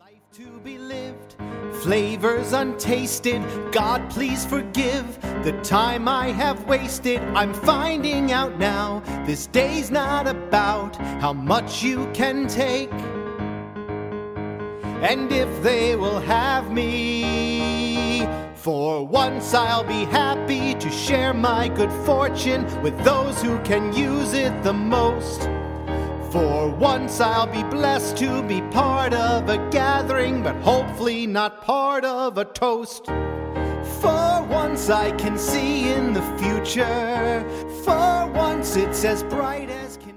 To be lived, flavors untasted. God, please forgive the time I have wasted. I'm finding out now this day's not about how much you can take, and if they will have me. For once I'll be happy to share my good fortune with those who can use it the most. For once I'll be blessed to be part of a gathering, but hopefully not part of a toast. For once I can see in the future. For once it's as bright as can.